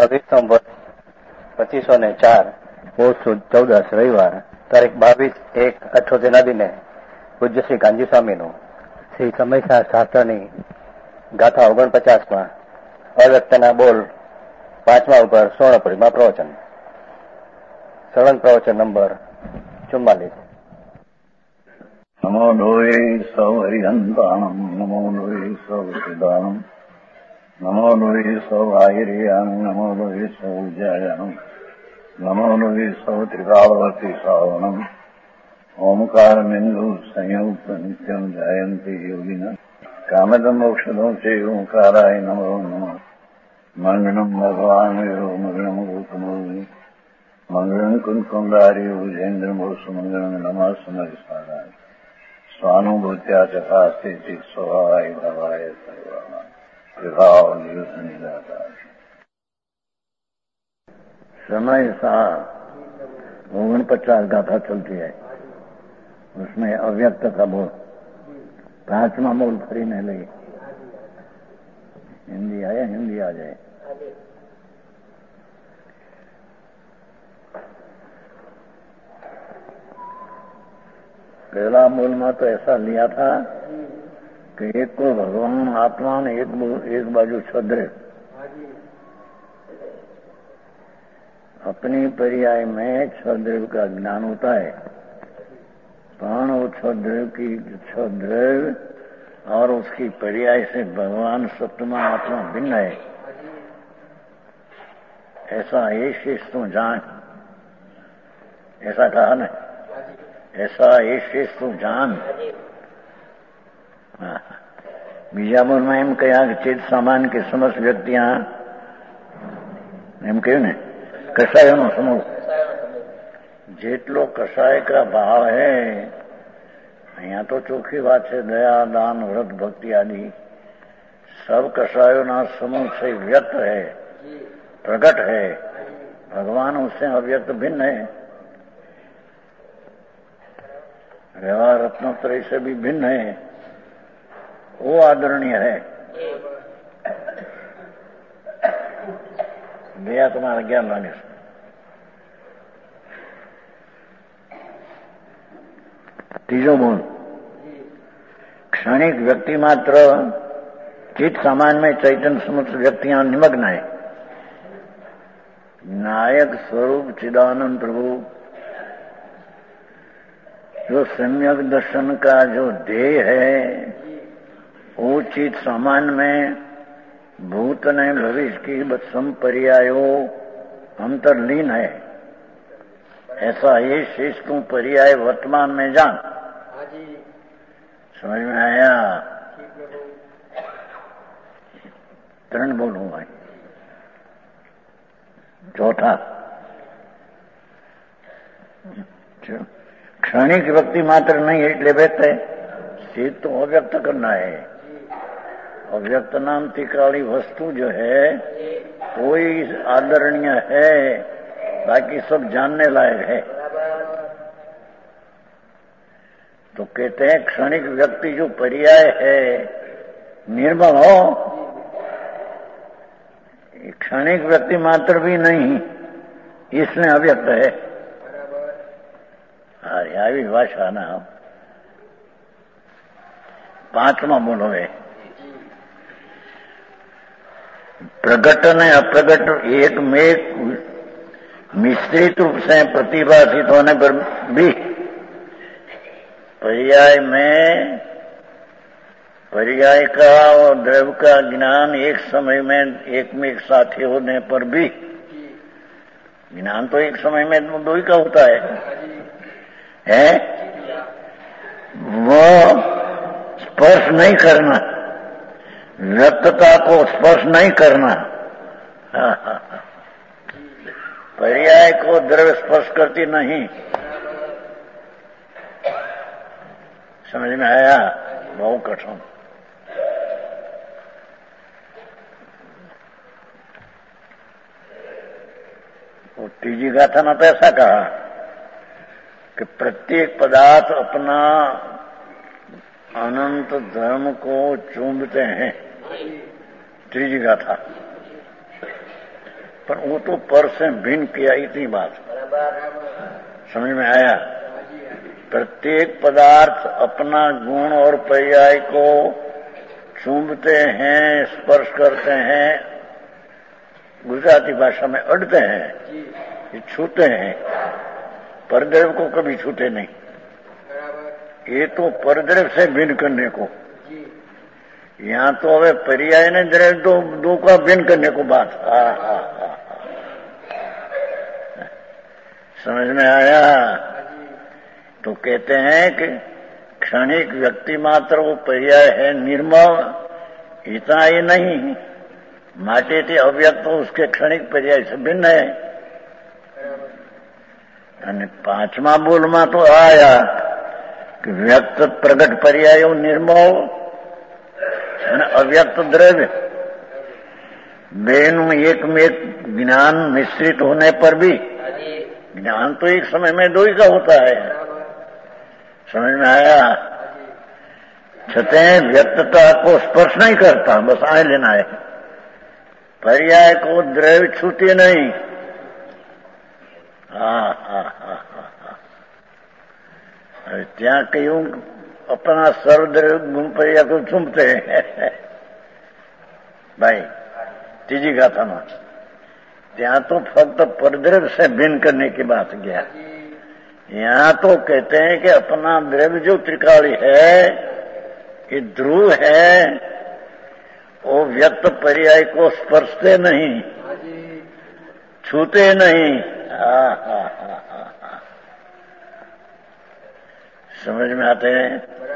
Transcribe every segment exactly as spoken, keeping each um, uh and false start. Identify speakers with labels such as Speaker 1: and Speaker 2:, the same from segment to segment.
Speaker 1: ભાવિક સંવત પચીસો ને ચાર પોષ ચૌદસ રવિવાર તારીખ બાવીસ એક અઠ્યોતેરના દિને પૂજ્ય શ્રી કાનજી સ્વામીનું શ્રી સમયસા શાસ્ત્રની ગાથા ઓગણપચાસમાં અવ્યક્તના બોલ પાંચમા ઉપર સ્વર્ણપુરીમાં પ્રવચન. સળંગ પ્રવચન નંબર ચુમ્માલીસ.
Speaker 2: નમો લોહે સૌ હરિહંતાણમ નમો લોહે સૌ સિદ્ધાનમ નમો લોહે સૌ આહિર્યાન નમો લોહે સૌ જયાનમ નમો લોહે સૌ ત્રિકાળવતી શ્રાવણમ ઓમકાર બિંદુ સંયુક્ત નિત્યમ જયંતી યોગિના કામદમ ઔષધો છે ઓંકારાય નમો નમઃ. મંગળમ ભગવાન મંગળમ ગૌતમોની મંગળમ કુંકુંડાર્યો જૈન્દ્રમો સુમંગળમ નમઃ સમરિસ્મરાય સ્વાનુભૂત્યા ચકાસ્તે ચિત સ્વભાવાય ભવાય સર્વમાં विभाव नियुक्त नहीं जाता. समय सा ओगन पचास गाथा चलती है, उसमें अव्यक्त का बोल पांचवा बोल फरी नहीं लगी. हिंदी आए हिंदी आ जाए. पहला बोल में तो ऐसा लिया था कि एक को भगवान आत्मा ने एक एक बाजू छद्र अपनी पर्याय में छद्र का ज्ञान होता है, पण वो छद्र की छद्र और उसकी पर्याय से भगवान सप्तमा आत्मा भिन्न है. ऐसा ये शेष तू जान, ऐसा कहा न, ऐसा ये शेष तू जान. બીજા બોલમાં એમ કહ્યા કે ચેત સામાન કે સમસ્ત વ્યક્તિયા એમ કહ્યું ને કસાયોનો સમૂહ, જેટલો કસાય કા ભાવ હૈ. અહીંયા તો ચોખ્ખી વાત છે, દયા દાન વ્રત ભક્તિ આદि सब कसायों समूह से व्यक्त है, प्रकट है. भगवान उससे अव्यक्त भिन्न है, व्यवहार रत्नोत्तरी से भी भिन्न है. वो आदरणीय है. भैया तुम्हारा ज्ञान लाने से तीजो बोल क्षणिक व्यक्ति मात्र चित सामान में चैतन्य समुद्र व्यक्तियां निमग्न है. नायक स्वरूप चिदानंद प्रभु जो सम्यक दर्शन का जो ध्येय है वो चित सामान में भूत ने भविष्य की बत्सम पर्यायो अंतर्लीन है. ऐसा ये शेष तू पर्याय वर्तमान में जान. समझ में आया? ત્રણ બોલવું હોય. चौथा क्षणिक व्यक्ति मात्र नहीं એટલે व्यक्त है, ये तो अव्यक्त करना है. अव्यक्त नाम तिकाली वस्तु जो है कोई आदरणीय है, बाकी सब जानने लायक है. तो कहते हैं क्षणिक व्यक्ति जो पर्याय है निर्मल हो, क्षणिक व्यक्ति मात्र भी नहीं, इसमें अव्यक्त है. अरे આવી ભાષા ના पांचवा बोलो है प्रगट ने अप्रगट एक में मिश्रित रूप से प्रतिभाषित होने पर भी पर्याय में पर्याय का और द्रव्य का ज्ञान एक समय में एक में एक साथी होने पर भी ज्ञान तो एक समय में दो ही का होता है, है? वो स्पर्श नहीं करना, व्यक्तता को स्पर्श नहीं करना. पर्याय को द्रव्य स्पर्श करती नहीं. समझ में आया? बहुत कठिन. और तीजी गाथा में तो ऐसा कहा कि प्रत्येक पदार्थ अपना अनंत धर्म को चूमते हैं. तीजी गाथा पर वो तो पर से भिन्न किया, इतनी बात समझ में आया। प्रत्येक पदार्थ अपना गुण और पर्याय को चूमते हैं, स्पर्श करते हैं, गुजराती भाषा में अड़ते हैं, ये छूते हैं, परद्रव्य को कभी छूते नहीं। ये तो परद्रव्य से भिन्न करने को, यहाँ तो हमें पर्याय ने द्रव्य दो, दो का भिन्न करने को बात। हा हा हा समझ में आया। तो कहते हैं कि क्षणिक व्यक्ति मात्र वो पर्याय है निर्मल, इतना ही नहीं, माटे थी अव्यक्त तो उसके क्षणिक पर्याय से भिन्न है। અને પાંચમા બોલમાં તો આયા કે વ્યક્ત પ્રગટ પર્યાયો નિર્મળ અને અવ્યક્ત દ્રવ્ય બેનું एक में एक ज्ञान मिश्रित होने पर भी, ज्ञान तो एक समय में दो ही का होता है, समझ में आया। छतें व्यक्तता को स्पर्श नहीं करता, बस आए लेना है, पर्याय को द्रव्य छूते नहीं। हाँ हाँ हाँ हाँ हाँ ત્યાં કહ્યું अपना सर्वद्रव्य गुण पर्याय को चूमते हैं भाई। तीजी गाथा में ત્યાં तो फक्त परद्रव्य से भिन्न करने की बात गया। यहाँ तो कहते हैं कि अपना द्रव्य जो त्रिकाली है, ये ध्रुव है, वो व्यक्त पर्याय को स्पर्शते नहीं, छूते नहीं। हाँ हाँ हाँ हाँ हाँ समझ में आते हैं।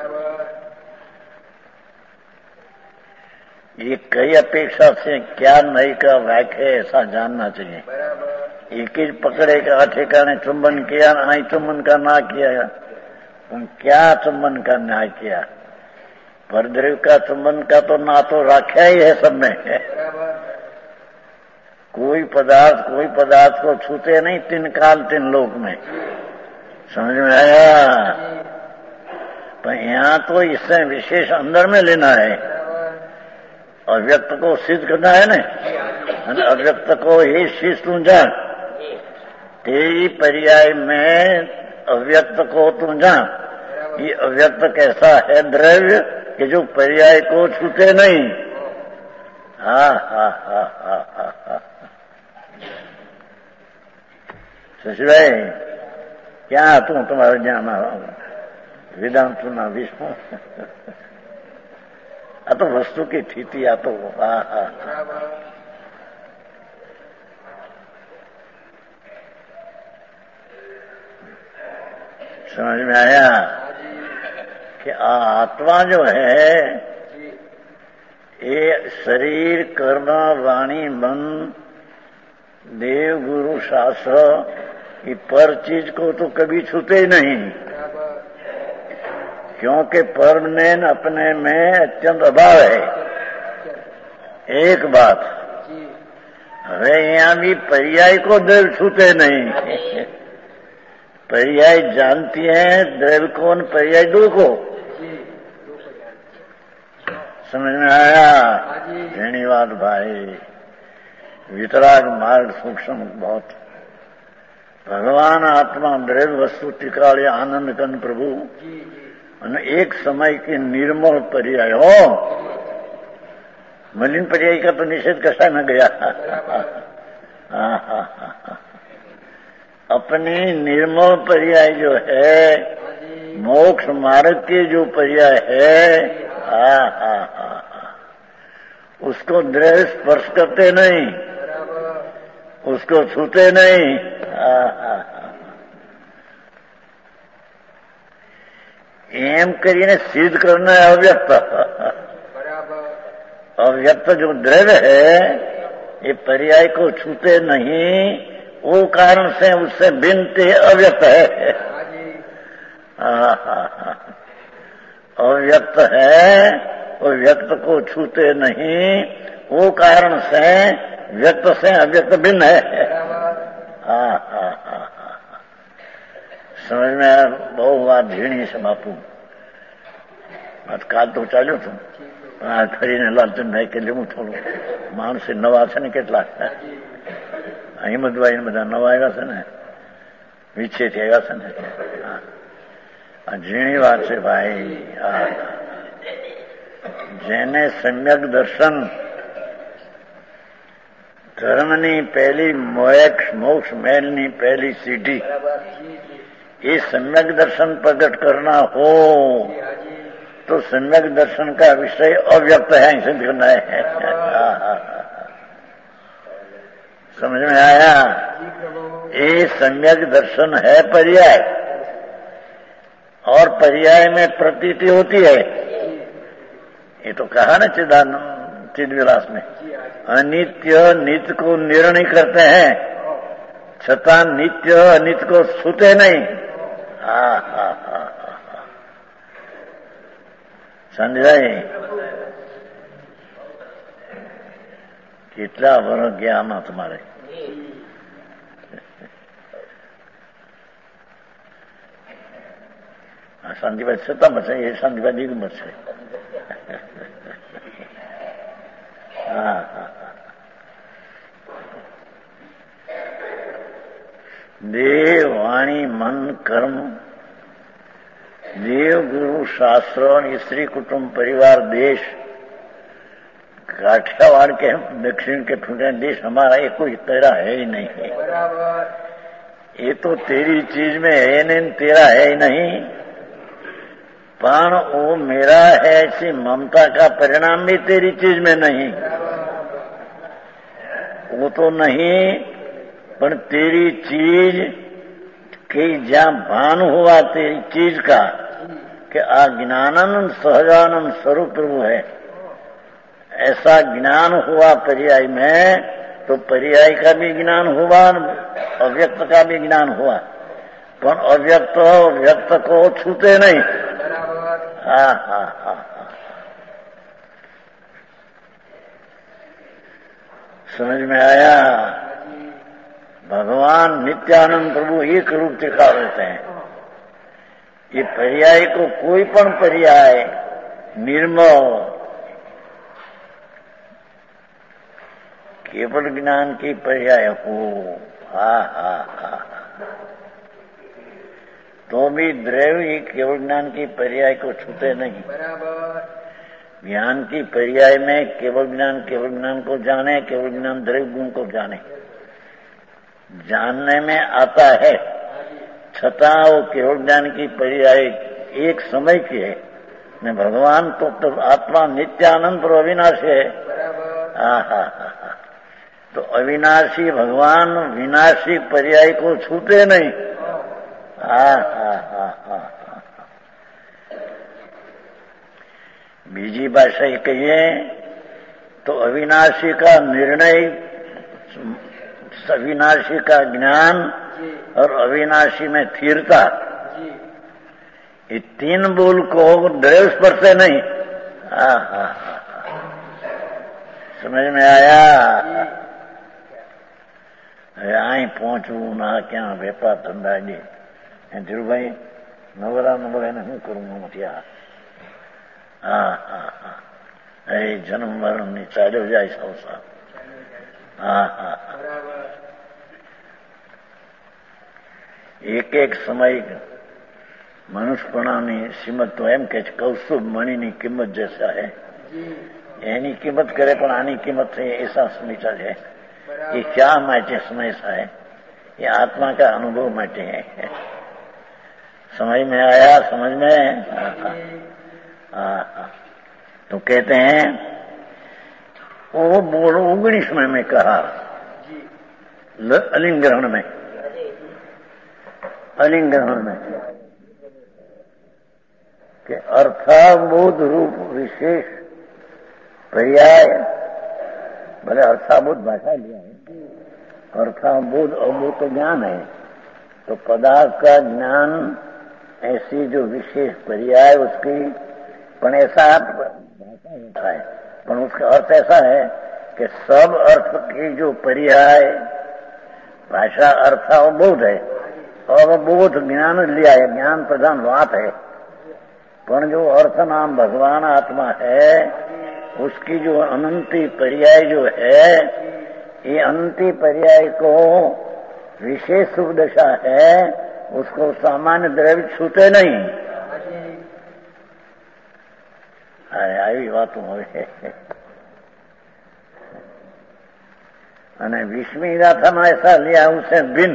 Speaker 2: ये कई अपेक्षा से क्या नई का वाक्य है, ऐसा जानना चाहिए। एक ही पकड़े का ठिकाने चुंबन किया, आई चुंबन का ना किया, क्या चुंबन का न्याय किया। परद्रव्य का चुंबन का तो ना तो रखा ही है सब में। कोई पदार्थ कोई पदार्थ को छूते नहीं, तीन काल तीन लोक में, समझ में आया। पर यहाँ तो इससे विशेष अंदर में लेना है, अव्यक्त को सिद्ध करना है ना, अव्यक्त को ही सिद्ध तू जान, तेरी पर्याय में अव्यक्त को तू जान। ये अव्यक्त कैसा है द्रव्य कि जो पर्याय को छूते नहीं। हा हा हा हा हा हा ससुराई क्या तू तुम्हारे ज्ञान वेदांत ना विष्णु आ तो वस्तु की स्थिति, आ तो हा हा समझ में आया कि आत्मा जो है ये शरीर कर्म वाणी मन देव गुरु शास्त्र की पर चीज को तो कभी छूते ही नहीं, क्योंकि परमानेंट अपने में अत्यंत अभाव है। एक बात હવે यहाँ भी पर्याय को द्रव्य छूते नहीं। पर्याय जानती है द्रव्य को, पर्याय दो को, समझ में आया। धन्यवाद भाई। वितराग मार्ग सूक्ष्म बहुत। भगवान आत्मा द्रव्य वस्तु टिकाले आनंद कन प्रभु અને एक समय की निर्मल पर्याय हो। मलिन पर्याय का तो निषेध कसा न गया। अपनी निर्मल पर्याय जो है, मोक्ष मार्ग के जो पर्याय है, हा हा हा उसको द्रव्य स्पर्श करते नहीं, उसको छूते नहीं। हा हा एम करीने सिद्ध करना है अव्यक्त। अव्यक्त जो द्रव्य है ये पर्याय को छूते नहीं, वो कारण से उससे भिन्न अव्यक्त है। अव्यक्त है, वो व्यक्त को छूते नहीं, वो कारण से व्यक्त से अव्यक्त भिन्न है। हा हा हा समझ में बहु बात झीणी से बापू बात काल तो चाल्यो છું, પણ આ ફરીને લાલચંદ ભાઈ કે લેવું થોડું માણસે નવા છે ને કેટલા હિંમતભાઈ ને બધા નવા આવ્યા છે ને, વિચ્છેથી આવ્યા છે ને. આ ઝીણી વાત છે ભાઈ. આ જેને સમ્યક દર્શન ધર્મની પહેલી મોક્ષ મોક્ષ મહેલની પહેલી સીढ़ी ये सम्यक दर्शन प्रकट करना हो तो सम्यक दर्शन का विषय अव्यक्त है, सिद्ध करना है. समझ में आया? ये सम्यक दर्शन है पर्याय, और पर्याय में प्रतीति होती है. ये तो कहा ना चिदानंद चिदविलास में, अनित्य नित्य को निर्णय करते हैं, छता नित्य अनित्य को छूते नहीं. હા હા હા હા સમજાય? કેટલા વર્ષ ગયા આમાં તમારે? આ શાંતિભાઈ છતાં બચે, એ શાંતિભાઈ દીકું બચશે. હા હા દેવ વાણી મન કર્મ, દેવ ગુરુ શાસ્ત્રો અને स्त्री कुटुंब परिवार देश, काठियावाड़ के दक्षिण के ठुटे देश हमारा ये कोई तेरा है ही नहीं है. ये तो तेरी चीज में है नहीं, तेरा है ही नहीं. पण वो मेरा है ऐसी ममता का परिणाम भी तेरी चीज में नहीं. वो तो नहीं, पर तेरी चीज के जहां भान हुआ तेरी चीज का कि आ ज्ञानानंद सहजानंद स्वरूप प्रभु है, ऐसा ज्ञान हुआ पर्याय में, तो पर्याय का भी ज्ञान हुआ, अव्यक्त का भी ज्ञान हुआ. पर अव्यक्त व्यक्त को छूते नहीं. हा हा हा समझ में आया? भगवान नित्यानंद प्रभु एक रूप दिखा देते हैं. ये पर्याय को कोई पण पर्याय निर्मल केवल ज्ञान की पर्याय हो, हा हा हा तो भी द्रव्य केवल ज्ञान की पर्याय को छूते नहीं. ज्ञान की पर्याय में केवल ज्ञान केवल ज्ञान को जाने, केवल ज्ञान द्रव्य गुण को जाने, जानने में आता है. छता वो केवल ज्ञान की पर्याय एक समय की है ने भगवान तो, तो आत्मा नित्यानंद और अविनाशी है. हा हा हा तो अविनाशी भगवान विनाशी पर्याय को छूते नहीं. हा हा हा हा बीजी भाषा ये कहिए तो अविनाशी का निर्णय, अविनाशी का ज्ञान और अविनाशी में स्थिरता, ये तीन बोल को द्रव्य स्पर्श नहीं. हाँ हाँ समझ में आया? आई पहुंचू ना क्या वेपार धंधा जी धीरू भाई नवरा नवरा ने हूँ करूंगा मतिया. हाँ हाँ हाँ अरे जन्म मरण ની ચાલ્યો જાય સંસાર. હા હા એક એક સમય મનુષ્યપણાની સીમત તો એમ કે કૌસ્તુભ મણીની કિંમત જૈસા હે, એની કિંમત કરે પણ આની કિંમત છે ऐसा समझा है. ये क्या માટે समय सा है? ये आत्मा का अनुभव માટે है. समझ में आया? समझ में? हाँ हाँ तो कहते हैं वो बोल उन्नीस में मैं कहा अलिंग्रहण में, अलिंग्रहण में कि अर्थाबोध रूप विशेष पर्याय, भले अर्थाबोध भाषा लिया है, अर्थाबोध अबोध तो ज्ञान है, तो पदार्थ का ज्ञान ऐसी जो विशेष पर्याय उसकी पण ऐसा भाषा होता है, पर उसका अर्थ ऐसा है कि सब अर्थ की जो पर्याय भाषा अर्थ अबोध है, और बोध ज्ञान लिया है, ज्ञान प्रधान बात है. पर जो अर्थ नाम भगवान आत्मा है उसकी जो अनंती पर्याय जो है ये अंति पर्याय को विशेष शुभ दशा है, उसको सामान्य द्रव्य छूते नहीं। अरे आई बात હોય અને विस्मी गाथा में ऐसा लिया उसे भिन्न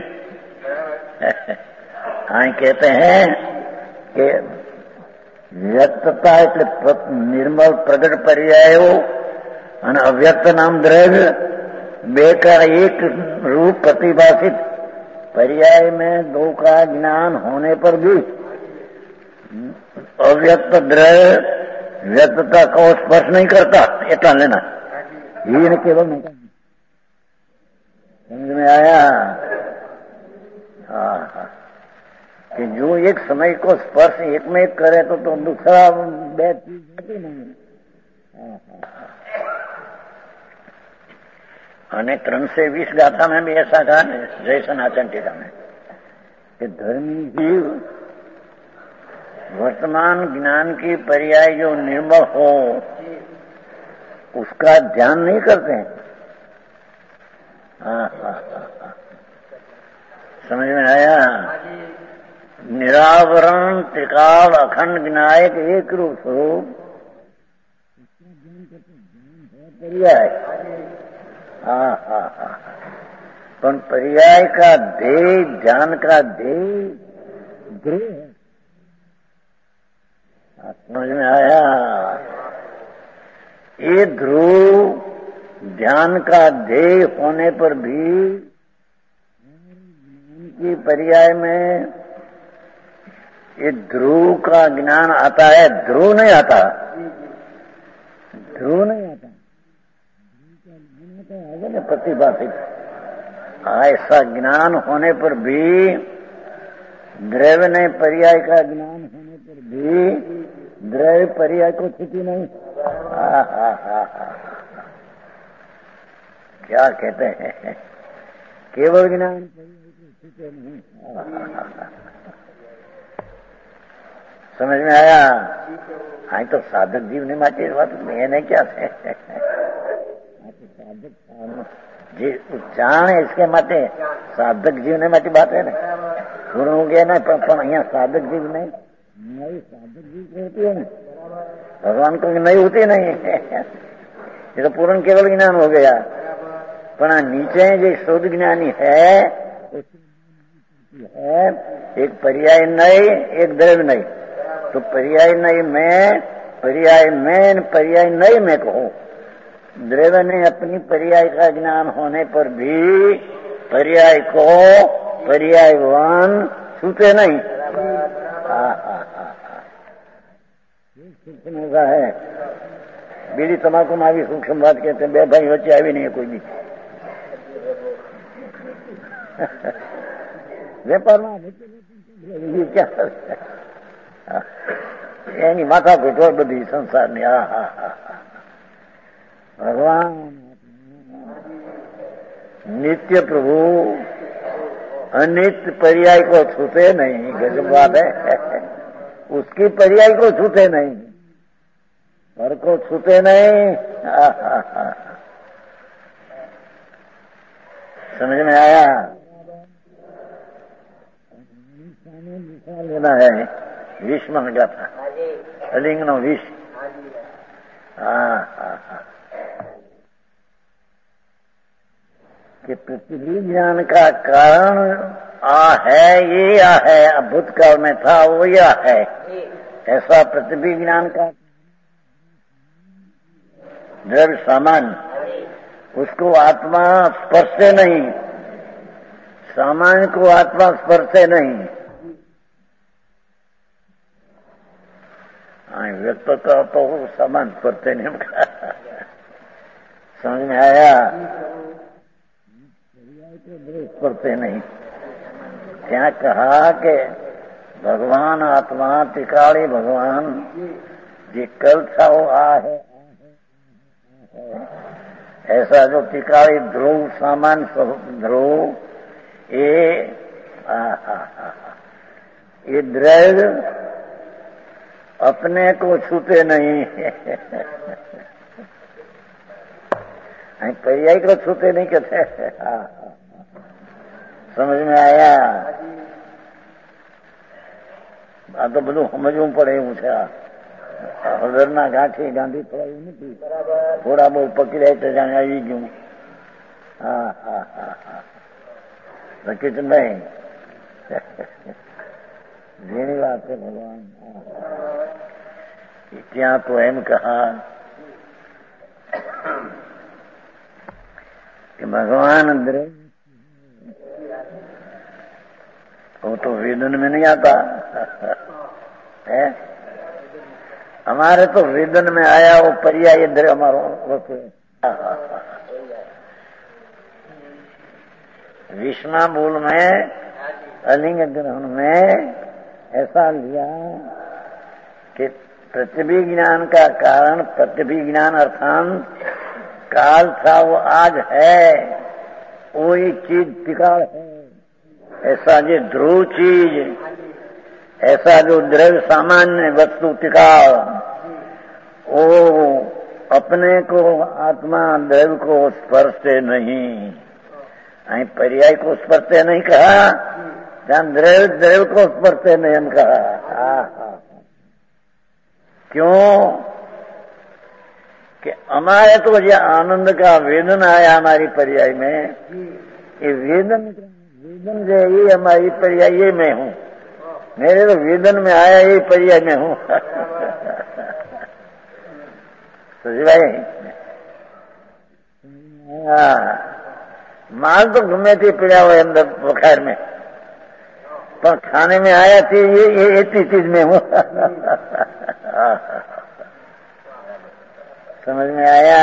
Speaker 2: आई कहते हैं कि व्यक्तता એટલે निर्मल प्रगट पर्यायो અને अव्यक्त नाम द्रव्य बे का एक रूप प्रतिभाषित पर्याय में दो का ज्ञान होने पर भी अव्यक्त द्रव्य व्यक्तता को स्पर्श नहीं करता, इतना लेना ये न केवल नहीं। समझ में आया? हाँ हाँ कि जो एक समय को स्पर्श एक में एक करे तो तो दूसरा बे चीज होती नहीं। हाँ हाँ અને ત્રણસો વીસ गाथा में भी ऐसा कहा है जय सनातन टीका में कि धर्मी जीव वर्तमान ज्ञान की पर्याय जो निर्मल हो उसका ध्यान नहीं करते हैं। हाँ हाँ हाँ समझ में आया? निरावरण त्रिकाल अखंड विनायक एक रूप स्वरूप पर्याय। हाँ हाँ हाँ पण पर्याय का ध्येय ध्यान का ध्येय ध्येय है। समझ में आया? ये ध्रुव ध्यान का ध्येय होने पर भी ज्ञान की पर्याय में ये ध्रुव का ज्ञान आता है, ध्रुव नहीं आता, ध्रुव नहीं आता, प्रतिभाषित। ऐसा ज्ञान होने पर भी द्रव्य ने पर्याय का ज्ञान होने पर भी द्रव्य पर्याय को छूती नहीं। हा हा हा हा क्या कहते हैं? केवल ज्ञान पर्याय को छूते नहीं। समझ में आया? हाँ तो साधक जीव ने माची बात मैंने क्या थे જે જાણે इसके માટે સાધક જીવને માટે बात है ना पूर्ण हो गया ना પણ અહીંયા साधक जीव नहीं नई साधक जीव को होती है ना भगवान को नहीं होती नहीं ये तो पूर्ण केवल ज्ञान हो गया પણ नीचे जो शुद्ध ज्ञानी है है एक पर्याय नहीं एक द्रव्य नहीं तो पर्याय नहीं में पर्याय में पर्याय नहीं में कहूं द्रव्य ने अपनी पर्याय का ज्ञान होने पर भी पर्याय को पर्यायवान छूते नहीं। सूक्ष्म ऐसा है बीड़ी तमाकू में भी सूक्ष्म बात कहते हैं बे भाई वच्चे આવી नहीं है कोई भी व्यापार में क्या એની માથા કૂટો બધી સંસારની। હા હા હા भगवान नित्य प्रभु अनित्य पर्याय को छूते नहीं। गजब बात है उसकी पर्याय को छूते नहीं घर को छूते नहीं। आ, आ, आ, समझ में आया? लेना है विष मन गया था अलिंग नो विष। हाँ हाँ हाँ कि पृथ्वी ज्ञान का कारण आ है ये आ है भूतकाल में था वो या है ऐसा पृथ्वी ज्ञान का द्रव्य सामान्य उसको आत्मा स्पर्श से नहीं सामान्य को आत्मा स्पर्श से नहीं। हाँ व्यक्त का तो सामान स्पर्श नहीं समझ में आया? करते नहीं क्या कहा कि भगवान आत्मा त्रिकाली भगवान जी कल था वो आ है ऐसा जो त्रिकाली ध्रुव सामान ध्रुव ये आ, आ, आ, ये द्रव्य अपने को छूते नहीं पर्याय को छूते नहीं कहते। हाँ, समझ में आया? આ તો બધું સમજવું પડે એવું છે। હળદરના ગાંઠી ગાંધી પડાયું નથી, થોડા બહુ પકડાય તો જાણે આવી ગયું। હા હા હા હા રકીચંદભાઈ જેની વાત છે ભગવાન। ત્યાં તો એમ કહા कि भगवान अंदर वो तो वेदन में नहीं आता है। हमारे तो वेदन में आया वो पर्याय इधर हमारा विष्णा मूल में अलिंग ग्रहण में ऐसा लिया कि पृथ्वी ज्ञान का कारण पृथ्वी ज्ञान अर्थात काल था वो आज है, वही चीज टिकाड़ है। ऐसा जो ध्रुव चीज, ऐसा जो द्रव्य सामान्य वस्तु टिकाड़, वो अपने को आत्मा द्रव्य को स्पर्शते नहीं। અહીં पर्याय को स्पर्शते नहीं कहा, जहाँ द्रव्य द्रव्य को स्पर्शते नहीं हम कहा। क्यों कि हमारे तो ये आनंद का वेदन आया हमारी पर्याय में, ये वेदन वेदन जो ये हमारी पर्याय ये मैं हूँ, मेरे तो वेदन में आया ये पर्याय में हूँ। तो भाई माल तो गमे थी पीड़ा हुआ अंदर बुखार में, पर खाने में आया थी ये ये इतनी चीज में हूँ। समझ में आया?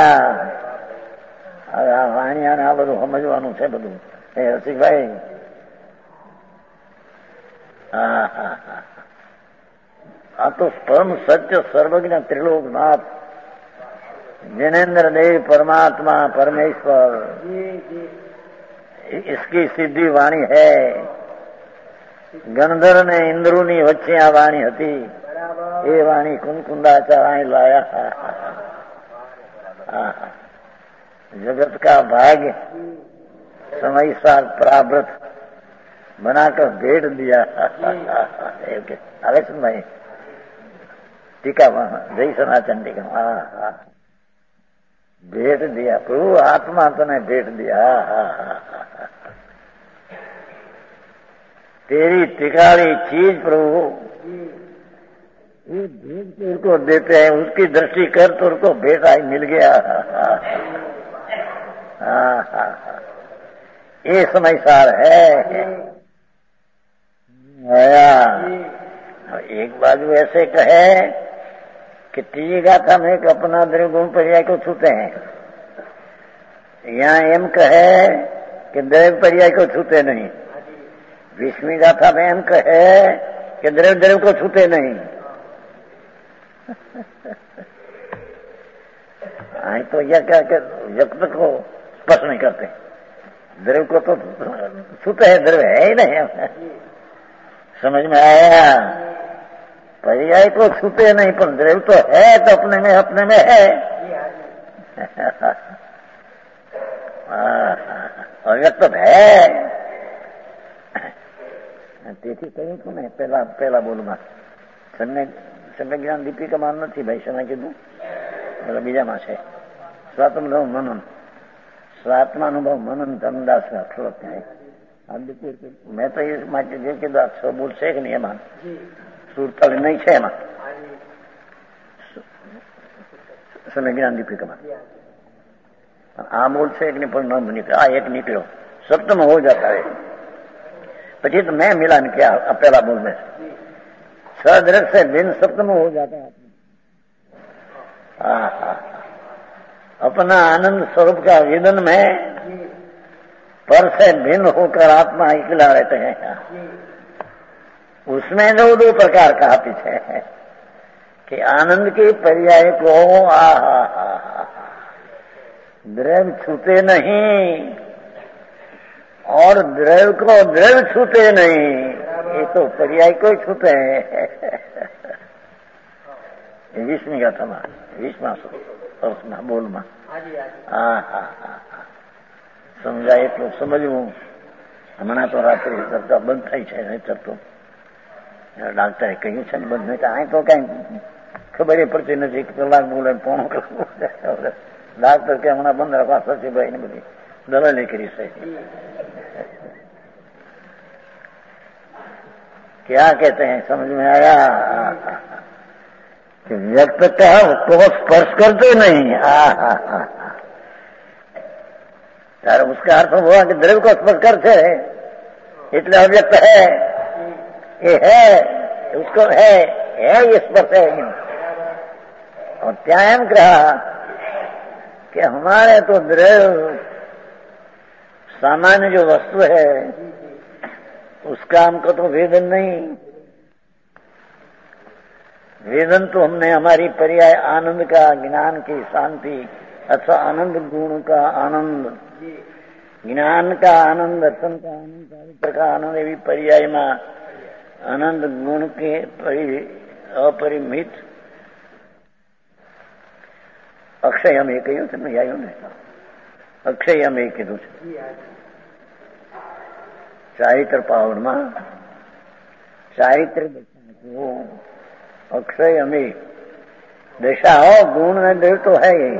Speaker 2: वाणी आ બધું સમજવાનું છે બધું। એ રસિકભાઈ હા હા હા આ તો પરમ સત્ય સર્વજ્ઞ ત્રિલોકનાથ जिनेन्द्र देव परमात्मा परमेश्वर, इसकी सिद्धि वाणी है। गणधर ने इंद्रुनी वच्चे आ वाणी हती, ये वाणी कुंकुंदाचार आई लाया। जगत का भाग्य समय साथ प्रावृत बनाकर भेट दिया। अरे सुन भाई टीका जय सनातन टीका। हाँ हाँ भेट दिया प्रभु, आत्मा तने भेट दिया। हाँ हाँ हाँ तेरी टिकाड़ी चीज प्रभु ये भेद तो उसको देते हैं, उसकी दृष्टि कर तो उसको भेद आई मिल गया। हाँ हाँ हाँ ये समय सार है। आया एक बाजू ऐसे कहे कि तीजी गाथा में एक अपना द्रव्य गुण पर्याय को छूते हैं, यहाँ एम कहे कि द्रव्य पर्याय को छूते नहीं। विस्मी गाथा में एम कहे कि द्रव्य द्रव्य को छूते नहीं। आई तो यह क्या कि जगत को स्पर्श नहीं करते, द्रव्य को तो छूते है, द्रव्य है ही नहीं। समझ में आया? पर्याय को छूते नहीं, पर द्रव्य तो है, तो अपने में अपने में है। अव्यक्त है। તેથી કહ્યું છું ને પેલા પેલા બોલમાં સમ્યક સમ્યક જ્ઞાન દીપિકામાં નથી ભાઈ, શેના કીધું એટલે બીજામાં છે સ્વાત્માનુભવ મનન, સ્વાત્માનુભવ મનન ધનદાસ અક્ષરો થાય। મેં તો એ માટે જે કીધું આ છ બોલ છે કે નહીં એમાં સુરતાલી નહીં છે, એમાં સમ્યક જ્ઞાન દીપિકામાં આ બોલ છે એક નહીં, પણ ન નીકળ્યો, આ એક નીકળ્યો સપ્તમ हो जाता है। પછી तो मैं मिलान किया पहला बोल में सदृश से भिन्न सप्तम हो जाता है। अपना आनंद स्वरूप का वेदन में पर से भिन्न होकर आत्मा अकेला रहते हैं। उसमें दो दो प्रकार कहा पीछे है कि आनंद के पर्याय को आहा द्रव्य छूते नहीं और द्रव्य को द्रव्य छूते नहीं, ये तो पर्याय को ही छूते हैं। विष्णु का था विष्णु बोल में હા હા હા સમજાય એટલું સમજવું. હમણાં તો રાત્રે ચર્ચા બંધ થઈ છે, નહીતર તો ડાક્ટરે કહ્યું છે ને બંધ નહીં. અહીં તો કઈ ખબર પડતી નથી. કલાક બોલે, પોણો કલાક બોલે. ડાક્ટર કે હમણાં બંધ રાખવા સચિભાઈ ને બધી દલાલી કરી છે. क्या कहते हैं समझ में आया कि व्यक्त का उसको स्पर्श करते नहीं. ત્યારે उसका अर्थ हुआ कि द्रव्य को स्पर्श करते એટલે અવ્યક્ત है, ये है, उसको है, है ये स्पर्श है. और क्या एम कहा कि हमारे तो द्रव्य सामान्य जो वस्तु है उसका हमको तो वेदन नहीं. वेदन तो हमने हमारी पर्याय आनंद का, ज्ञान की शांति अथवा आनंद गुण का आनंद, ज्ञान का आनंद, दर्शन का आनंद, चारित्र का आनंद, एवं पर्याय में आनंद गुण के अपरिमित अक्षय हम एक नहीं आयो ने अक्षय हम एक कीधु चारित्र पावड़ में चारित्र दशा अक्षय अमी दशा हो गुण में देव तो है ही.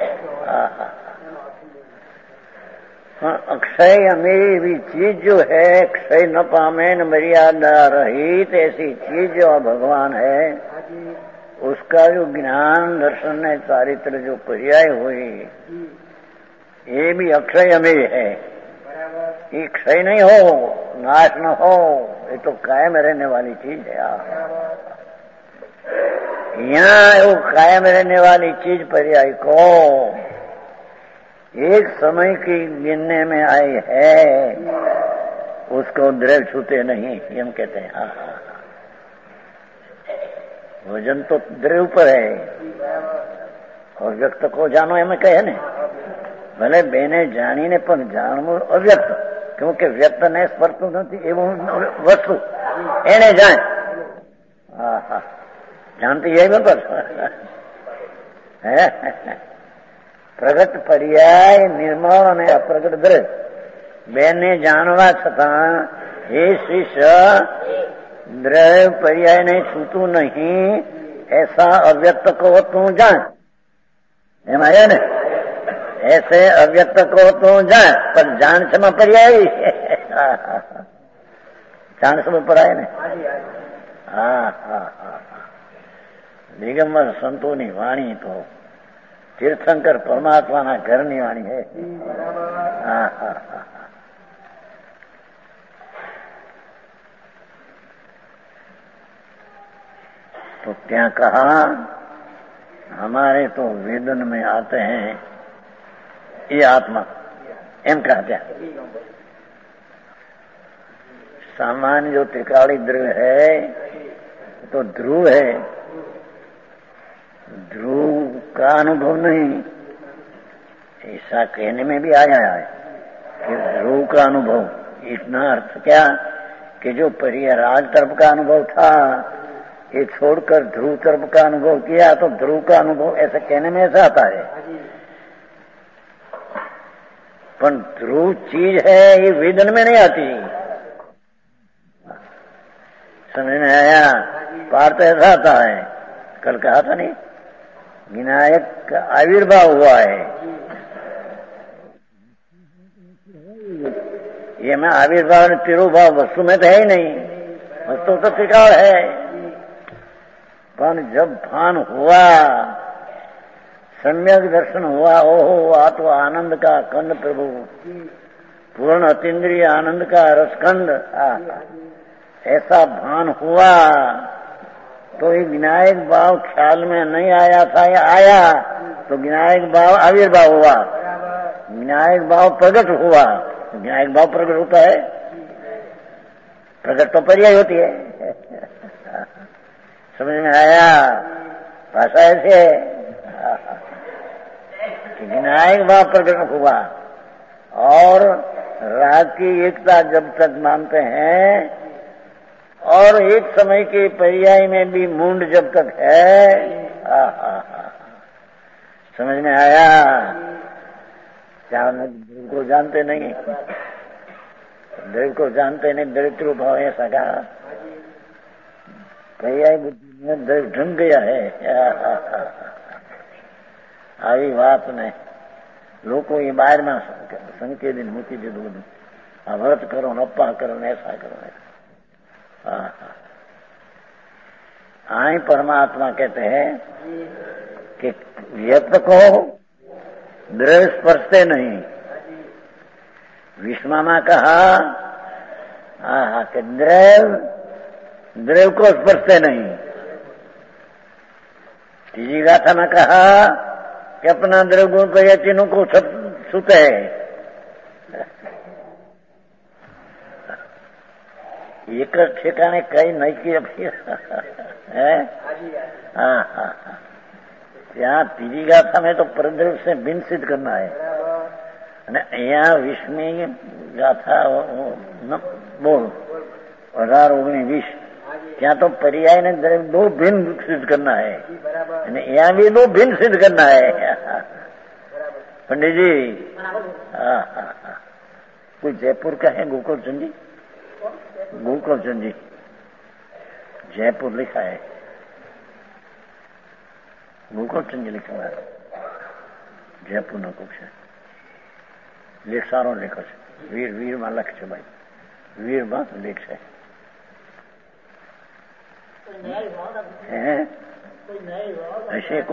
Speaker 2: अक्षय अमी भी चीज जो है क्षय न पामे न मर्यादा रहित ऐसी चीज जो भगवान है उसका जो ज्ञान दर्शन है चारित्र जो पर्याय हुई ये भी अक्षय अमी है. ये क्षय नहीं हो, नाश न हो, ये तो कायम रहने वाली चीज है. यहाँ वो कायम रहने वाली चीज पर्याय को एक समय की गिनने में आई है, उसको द्रव्य छूते नहीं, हम कहते हैं. हाँ हाँ वजन तो द्रव्य पर है और व्यक्त को जानो एम कहे ने भले बेने जानी ने पण जानવું અવ્યક્ત, क्योंकि व्यक्त ने स्पर्शતું નથી એવું વસ્તુ એને જાણ. હા હા जानती है बराबर है. प्रगट पर्याय निर्मल અને અપ્રગટ દ્રવ્ય બેને જાણવા છતાં એ શિષ્ય દ્રવ્ય पर्याय ने छूતું नहीं ऐसा अव्यक्त को तू जान. એમ આયા ને ऐसे अव्यक्त को तू जान, पर जान से में पर्याय जान से में पढ़ाए ने. हाँ हाँ हाँ दिगंबर संतोनी वाणी तो तीर्थंकर परमात्मा ना घरनी वाणी है. हाँ हाँ हाँ तो क्या कहा हमारे तो वेदन में आते हैं ये आत्मा एम कहते हैं. सामान्य जो त्रिकाली द्रव्य है तो ध्रुव है, ध्रुव का अनुभव नहीं, ऐसा कहने में भी आया है कि ध्रुव का अनुभव. इतना अर्थ क्या कि जो परिराज तरफ का अनुभव था ये छोड़कर ध्रुव तरफ का अनुभव किया तो ध्रुव का अनुभव ऐसा कहने में ऐसा आता है. पर ध्रुव चीज है ये वेदन में नहीं आती. समझ में आया? पार तो ऐसा आता है, कल कहा था नहीं विनायक का आविर्भाव हुआ है. ये में आविर्भाव ने तिरुभाव वस्तु में तो है ही नहीं, वस्तु तो त्रिकाल है. पर जब भान हुआ, सम्यक दर्शन हुआ, ओहो आ तो आनंद का कंद प्रभु, पूर्ण अतीन्द्रिय आनंद का रसखंड, ऐसा भान हुआ तो ये विनायक भाव ख्याल में नहीं आया था, ये आया तो विनायक भाव आविर्भाव हुआ, विनायक भाव प्रकट हुआ. विनायक भाव प्रकट होता है, प्रकट तो पर्याय होती है. समझ में आया? भाषा ऐसे है कि विनायक भाव प्रकट हुआ और राग की एकता जब तक मानते हैं और एक समय के पर्याय में भी मूंड जब तक है, समझ में आया? क्या देव को जानते नहीं? देव को जानते नहीं, दरिद्र भाव ऐसा कहा पर्याय बुद्धि में देव ढंग गया है। आई बात नहीं, લોકો એ બહારમાં સંકેલી મૂકી દીધું બધું, આ વ્રત કરો ને અપ્પા કરો ને ऐसा करो ऐसा। आई परमात्मा कहते हैं कि व्यक्त को द्रव्य स्पर्शते नहीं। विष्मा में कहा हाँ कि द्रव्य द्रव्य को स्पर्शते नहीं। तीजी गाथा में कहा कि अपना द्रव्य गुण पर तीनों को छूते है। एक ठिकाने कई नहीं की है। हाँ हाँ ત્યાં ત્રીજી ગાથામાં તો પરદ્રવ્ય से भिन्न सिद्ध करना है અને અહીંયા વીસમી ગાથા બોલ અઢાર ઓગણીસ વીસ ત્યાં તો पर्याय ने द्रव्य दो भिन्न सिद्ध करना है અને यहाँ भी दो भिन्न सिद्ध करना है। पंडित जी हाँ हाँ हाँ कोई जयपुर का है? गोकुल चंद जी, गोकुल चंद जी जयपुर लिखा है, गोकुल चंद जी लिखा है जयपुर નો કોક છે લેખ સારો લેખો છે। વીર વીરમાં લખ છે ભાઈ, વીરમાં લેખ છે। ऐसे को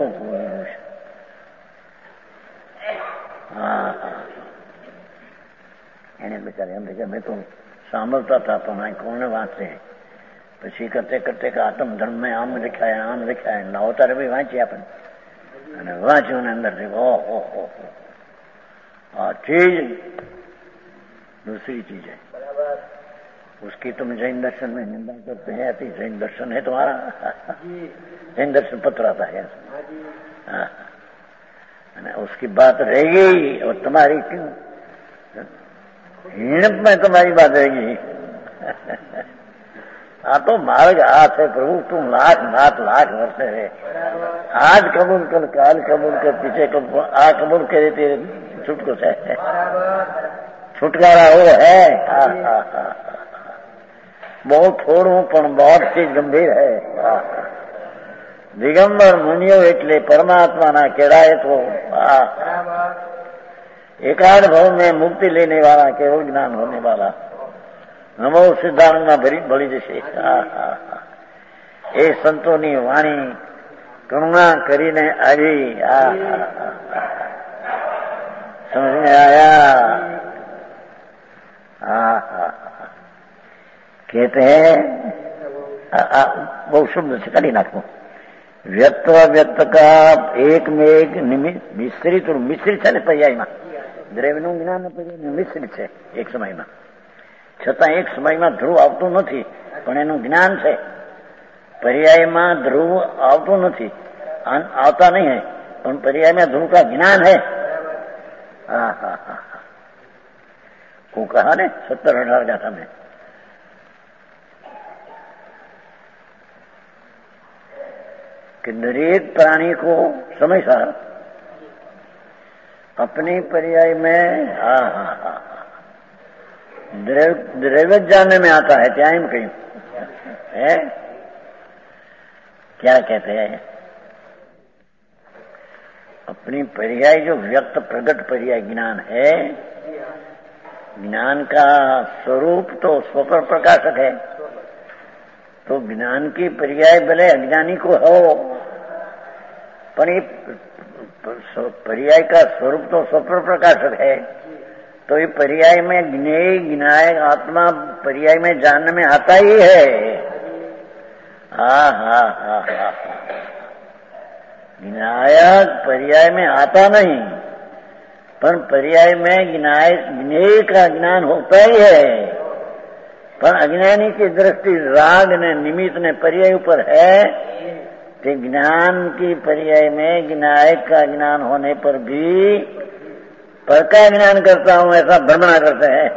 Speaker 2: हाँ એને બેચારે એમ કે મેં તો સાંભળતા था પણ આ કોને વાંચે? પછી કરતે કરતે કે આત્મ ધર્મ में આમ लिखा है આમ लिखा है લાવો તારે ભાઈ વાંચીએ આપણે અને વાંચ્યું ને अंदर से ओहो हो हाँ चीज दूसरी चीज है। उसकी तुम जैन दर्शन में निंदा करते हैं, अति जैन दर्शन है तुम्हारा। जैन दर्शन पत्र आता है हाँ, उसकी बात रहेगी और तुम्हारी क्यों हिणप में तुम्हारी बात रहेगी। हाँ तो मार्ग हाथ है प्रभु, तुम लाख नाथ लाख वर्ष है। आज कबूल कर, काल कबूल कर, पीछे कबूल आ कबूल करे तेरे छुटको से छुटकारा हो है। हाँ हाँ हाँ बहुत थोड़ू पण बहुत चीज गंभीर है। दिगंबर मुनियो એટલે परमात्मा केड़ाए तो एकाद भाव में मुक्ति लेने वाला, केवल ज्ञान होने वाला नमो सिद्धांत में भरी भली जैसे। ए संतोनी वाणी करुणा करीने आई। समझ में आया? हाँ हाँ कहते हैं बहुत शुद्ध से कड़ी नाखो व्यक्त व्यक्त का एक में एक मिश्रित और मिश्रित है पर्याय में દ્રવ્ય નું જ્ઞાન મિશ્રિત છે એક સમયમાં, છતાં એક સમયમાં ધ્રુવ આવતું નથી પણ એનું જ્ઞાન છે। पर्यायમાં ધ્રુવ આવતું નથી, આવતા नहीं है પણ पर्यायમાં ધ્રુવ का ज्ञान है। हाँ हाँ हाँ को कहा ने सत्तर अठार गाथा में कि दरेक प्राणी को समयसार अपनी पर्याय में हाँ हाँ हाँ द्रव्य जानने में आता है। क्या कहीं है क्या कहते हैं? अपनी पर्याय जो व्यक्त प्रकट पर्याय ज्ञान है, ज्ञान का स्वरूप तो स्वपर प्रकाशक है, तो ज्ञान की पर्याय भले अज्ञानी को हो पर ये पर्याय का स्वरूप तो स्वपर प्रकाशक है, तो ये पर्याय में ज्ञेय ज्ञाय आत्मा पर्याय में जानने में आता ही है। हाँ हाँ हाँ हाँ ज्ञायक पर्याय में आता नहीं पर पर्याय में ज्ञाय ज्ञेय का ज्ञान होता ही है। पर अज्ञानी की दृष्टि राग ने निमित्त ने पर्याय ऊपर है कि ज्ञान की पर्याय में ज्ञायक का ज्ञान होने पर भी पर का ज्ञान करता हूं ऐसा भ्रमणा करते हैं।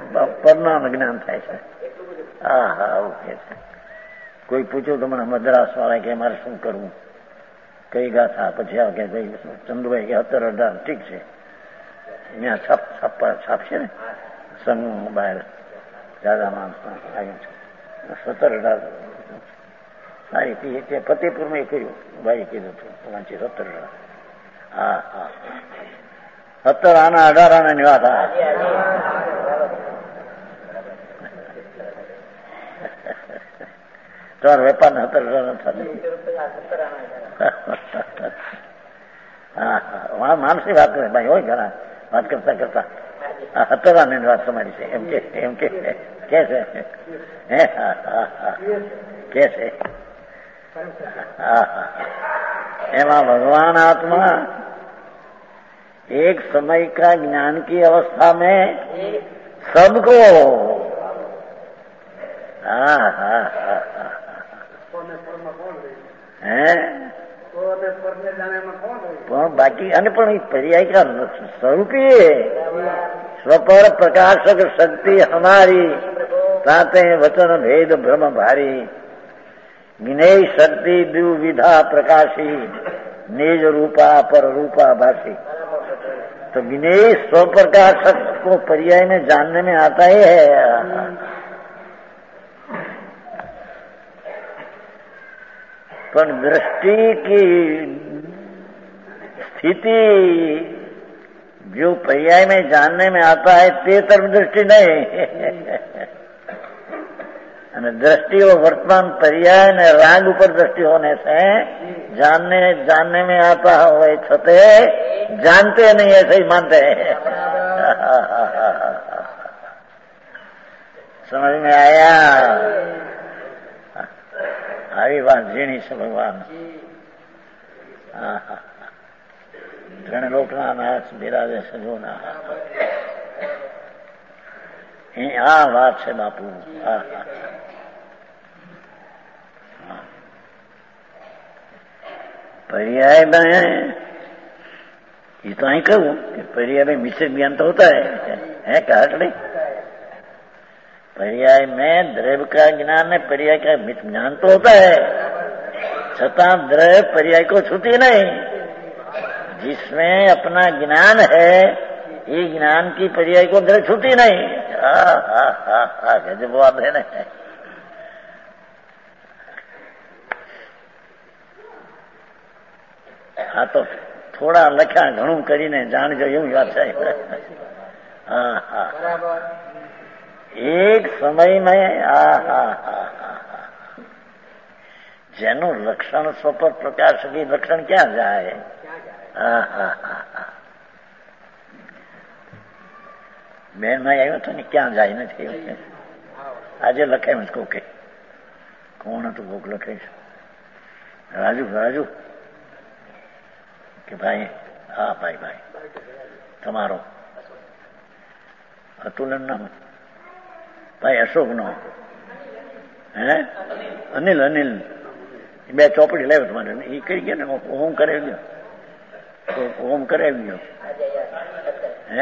Speaker 2: પરનાનું જ્ઞાન થાય છે. હા હા આવું કે છે. કોઈ પૂછ્યું તો મને મદ્રાસ વાળા કે મારે શું કરવું, કઈ ગાથા, પછી આ કે ચંદુભાઈ કે અત્તર અઢાર ઠીક છે, અહીંયા છાપ છાપા છાપશે ને સંઘ બહાર દાદા માણસ આવ્યું છે સત્તર અઢાર સારી તે ફતેપુરમાં કર્યું ભાઈ કીધું હતું વાંચી સત્તર અઢાર. હા હા સત્તર આના અઢાર આના ની વાત. હા તમારા વેપાર ને સત્તર અઢાર હા હા માનસી વાત કરે ભાઈ હોય ઘણા વાત કરતા કરતા સત્તર આની વાત તમારી છે એમ કે એમ કે કે છે હે હા હા હા કે છે. एवं भगवान आत्मा एक समय का ज्ञान की अवस्था में सबको हाँ हाँ हाँ है बाकी अन्य पण पर्याय का स्वरूपी स्वपर प्रकाशक शक्ति हमारी ताते वचन भेद भ्रम भारी ज्ञेय शक्ति द्विविधा प्रकाशी निज रूपा पर रूपा भाषी. तो ज्ञेय स्वप्रकाशक को पर्याय में जानने में आता ही है. पर दृष्टि की स्थिति जो पर्याय में जानने में आता है ते तरफ दृष्टि नहीं અને दृष्टि और वर्तमान पर्याय ने राग ऊपर दृष्टि होने से जानने जानने में आता है छते जानते नहीं ऐसे ही मानते हैं. समझ में आया? આવી વાત ઝીણી છે ભગવાન. ત્રણ લોકના નાથ બિરાજે સજોના. આ વાત છે બાપુ. હા હા पर्याय में ये तो ही कहूं कि पर्याय में मिश्र ज्ञान तो होता है, है क्या नहीं? पर्याय में द्रव्य का ज्ञान है, पर्याय का मिश्र ज्ञान तो होता है, छता द्रव्य पर्याय को छूती नहीं. जिसमें अपना ज्ञान है ये ज्ञान की पर्याय को द्रव्य छूती नहीं. हाँ हाँ हाँ हाँ गजब बात है ना. હા તો થોડા લખ્યા ઘણું કરીને જાણજો એવું વાત છે. હા હા એક સમયમાં હા હા હા જેનું લક્ષણ સ્વપર પ્રકાશ લક્ષણ ક્યાં જાય? હા હા હા બેન માં આવ્યો હતો ને ક્યાં જાય નથી. આજે લખે કહું કે કોણ હતું ભોગ લખે છે રાજુ રાજુ કે ભાઈ હા ભાઈ ભાઈ તમારો અતુલન નામ ભાઈ અશોક નો હે અનિલ અનિલ બે ચોપડી લાવ્યો તમારે એ કરી ગયા ને ઓમ કરાવી ગયો ઓમ કરાવી ગયો હે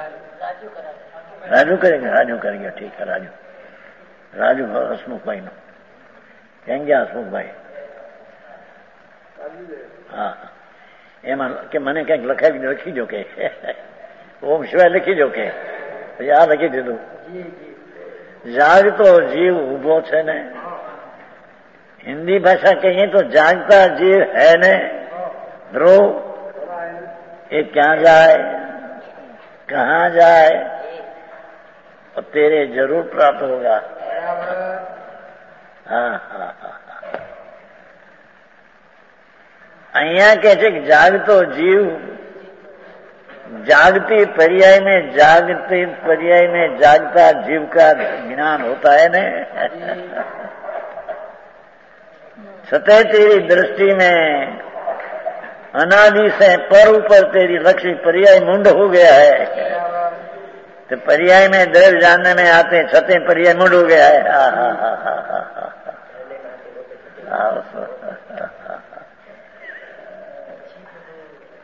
Speaker 2: રાજુ કરી ગયો રાજુ કરી ગયો ઠીક है રાજુ રાજુ હસમુખભાઈ નો ક્યાં ગયા હસમુખભાઈ? હા એમાં કે મને કંઈક લખાવી લખી દો કે ઓમ શિવાય લખી દો કે પછી આ લખી દીધું. જાગતો જીવ ઉભો છે ને, હિન્દી ભાષા કહીએ તો જાગતા જીવ है ने ध्रुव ये क्या जाए कहाँ जाए और तेरे जरूर प्राप्त होगा. हाँ हाँ हाँ અહીંયા કે છે કે જાગતો જીવ जागती पर्याय में जागती पर्याय में जागता जीव का ज्ञान होता है ने. सतह तेरी दृष्टि में अनादि से पर ऊपर तेरी लक्ष्य पर्याय मुंड हो गया है. तो पर्याय में द्रव्य जानने में आते छते पर्याय मुंड हो गया है. हा हा हा हा हा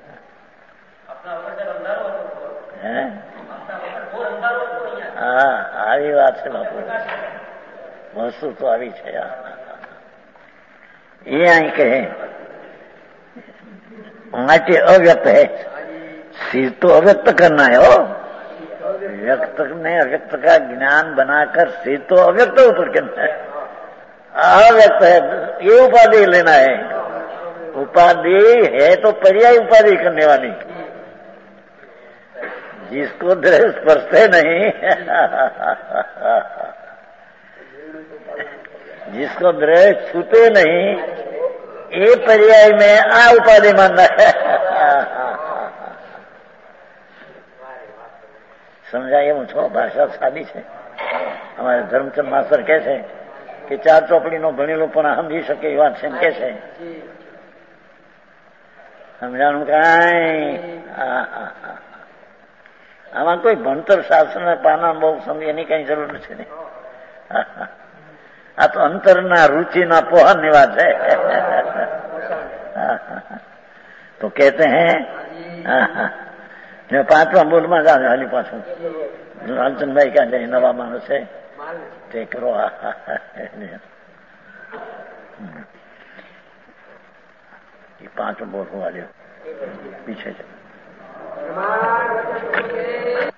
Speaker 2: हाँ વાત છે બાપુ, વસ્તુ તો આવી છે. એ અહીં કહે માટે अव्यक्त है, सिर तो अव्यक्त करना है. हो व्यक्त ने अव्यक्त का ज्ञान बनाकर सिर तो अव्यक्त ऊपर करना है. अव्यक्त है ये उपाधि लेना है. उपाधि है तो पर्याय उपाधि करने वाली, जिसको दृढ़ स्पर्शते नहीं जिसको दृढ़ छूते नहीं, ये पर्याय में आ उपाधि मानना है. समझाइए मुझको, भाषा सादी છે. અમારે ધર્મચંદ માસ્ટર કહે છે કે ચાર ચોપડીનો ભણેલો પણ સમજી શકે એ વાત છે એમ કે છે. સમજાણું કાંઈ આમાં કોઈ ભણતર શાસ્ત્રના પાના બહુ સમજી એની કઈ જરૂર નથી ને. આ તો અંતરના રુચિના પોહનની વાત છે. તો કહેતે હે પાંચમા બોલમાં જ હાલી પાછું લાલચંદભાઈ ક્યાં જાય, નવા માણસ છે તે કરો. એ પાંચમો બોલ હોવા દો, પીછે છે.